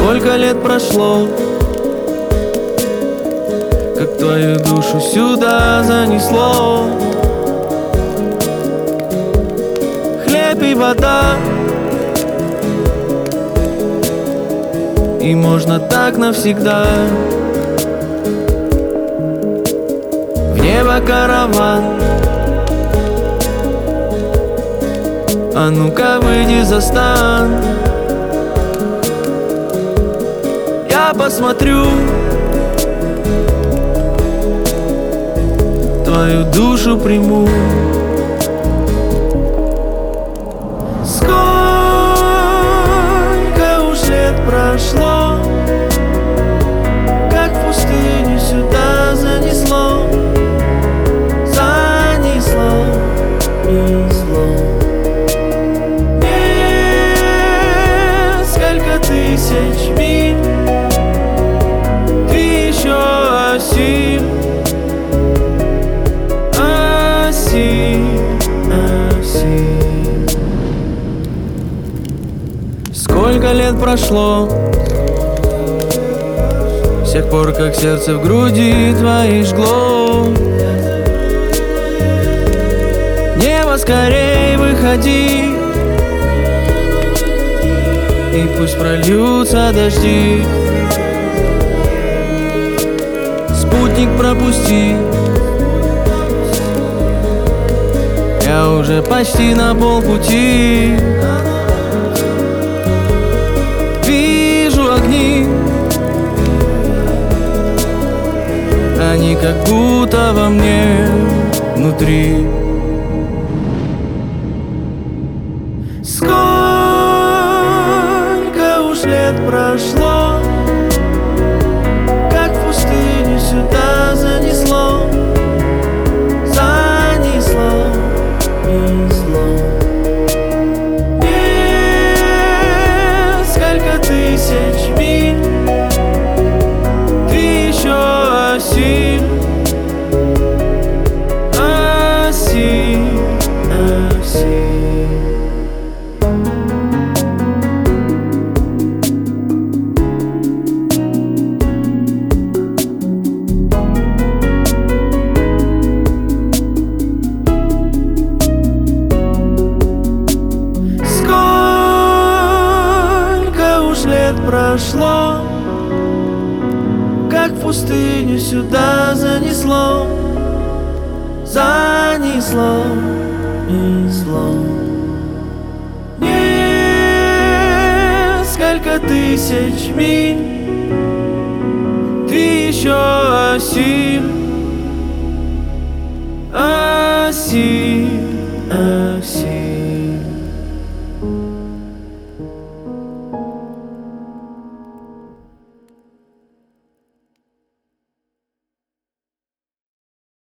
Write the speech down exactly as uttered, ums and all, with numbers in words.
Сколько лет прошло, как твою душу сюда занесло. Хлеб и вода, и можно так навсегда. В небо караван, а ну-ка выйди за стан. Я посмотрю твою душу приму. Сколько уж лет прошло, как в пустыню сюда занесло. Занесло, несло. Несколько тысяч миль, ты еще осиль. Сколько лет прошло с тех пор, как сердце в груди твоей жгло. Небо, скорей выходи, и пусть прольются дожди. Спутник пропусти, я уже почти на полпути. Вижу огни, они как будто во мне внутри. Сколько уж лет прошло, как в пустыню сюда занесло. Занесло, несло. Несколько тысяч миль, ты еще осиль. Осиль, осиль. Прошло, как в пустыню сюда занесло. Занесло, несло. Несколько тысяч миль, ты еще осиль. Осиль, осиль.